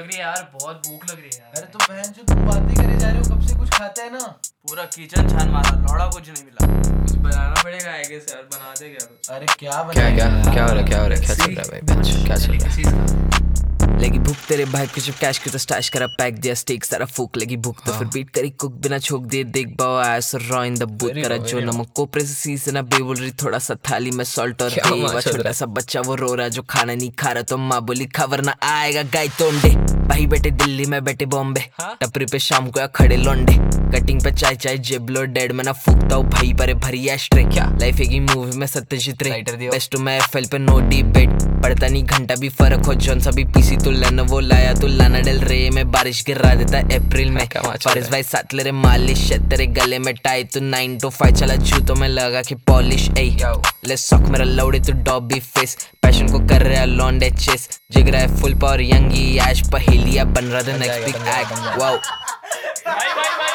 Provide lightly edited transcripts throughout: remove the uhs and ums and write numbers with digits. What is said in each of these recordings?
लग रही है यार, बहुत भूख लग रही है यार। अरे तो बहन जो तुम बातें करे जा रहे हो, कब से कुछ खाते हैं ना। पूरा किचन छान मारा, लौड़ा कुछ नहीं मिला। कुछ बनाना पड़ेगा आई गेस यार, बना दे क्या कुछ। अरे क्या क्या बनाएंगे क्या यार? क्या हो रहा है, क्या हो रहा है, क्या चल रहा है भाई, बेंच क्या चल रहा है? लगी भूख तेरे भाई को जब कैश की तो स्टैश करा, पैक दिया स्टेक सारा फूक लगी भूख तो फिर बीट करी कुक बिना छोक दिए देख बाओ ऐसा रॉ इन द बूथ करा जो नमक कोपरे से सीजन अब बोल रही थोड़ा सा थाली में सॉल्ट और देवा छोटा सा बच्चा वो रो रहा जो खाना नहीं खा रहा तो माँ बोली खबर ना आएगा गाय तोंडे भाई बैठे दिल्ली में बैठे बॉम्बे टपरी पे शाम को या खड़े लोंडे कटिंग पे चाय चाय जेबलो डेड में ना फूकता हूँ भाई परे भरी एस्ट्रे क्या लाइफ एक ही मूवी में सत्यजीत रे बेस्ट मैं एफएल पे नो डिबेट पड़ता नहीं घंटा भी फर्क हो जौन सा भी पीसी तू लेना वो लाया तू लाना डेल रे में बारिश गिरा देता अप्रैल में बारिश भाई साथ ले रे मालिश है तेरे गले में टाई तू 9 to 5 चला जूतों में लगा के पॉलिश ए ले सॉक मेरा लौड़े तू डॉबी फेस पैशन को कर रहा लॉन्डे चेस जिगरा है फुल पावर यंगी ऐश पहेलिया बन रहा था नेक्स्ट बिग एक्ट वाओ भाई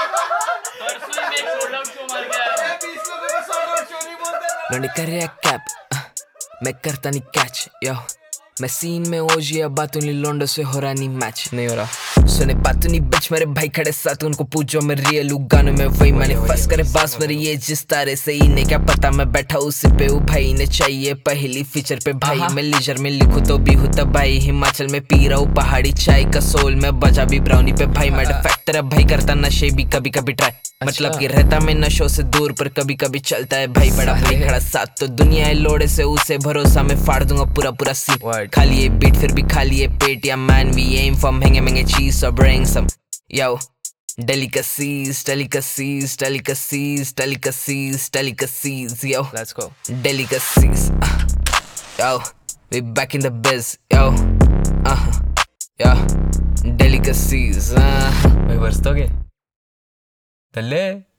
परसों ही मैं एक सोल्ड आउट शो मार के आया। 20 लोगों को सोल्ड आउट शो नहीं बोलते। लोंडे कर रहा कैप मैं करता नहीं कैच यो मैं सीन में ओजी अब बातों नहीं लोंडो से हो रहा नहीं मैच नहीं हो रहा। सुने बातों नहीं बच मेरे भाई खड़े साथ उनको पूछो मैं रियल हूँ गानों में वही मैंने फंस करे बास मेरी ये जिस तारे से ही ने क्या पता मैं बैठा उसी पे हूँ भाई ने चाहिए पहली फीचर पे भाई मैं लीजर में लिखूँ तो भी हूँ तब भाई हिमाचल में पी रहा हूँ पहाड़ी चाय का सोल में बजा भी ब्राउनी पे भाई मैं फैक्टर भाई करता नशे भी कभी कभी ट्राई मतलब कि रहता मैं नशों से दूर पर कभी कभी चलता है भाई बड़ा भाई खड़ा साथ तो दुनिया है लोड़े से उसे भरोसा मैं फाड़ दूंगा पूरा पूरा सीन खा लिए बीट फिर भी खा लिए पेट या मैन वी एम फॉर महंगे महंगे चीज और bring some yo delicacies delicacies delicacies delicacies delicacies yo Let's go. delicacies yo we back in the biz yo yo delicacies भाई बरस दोगे? तल्ले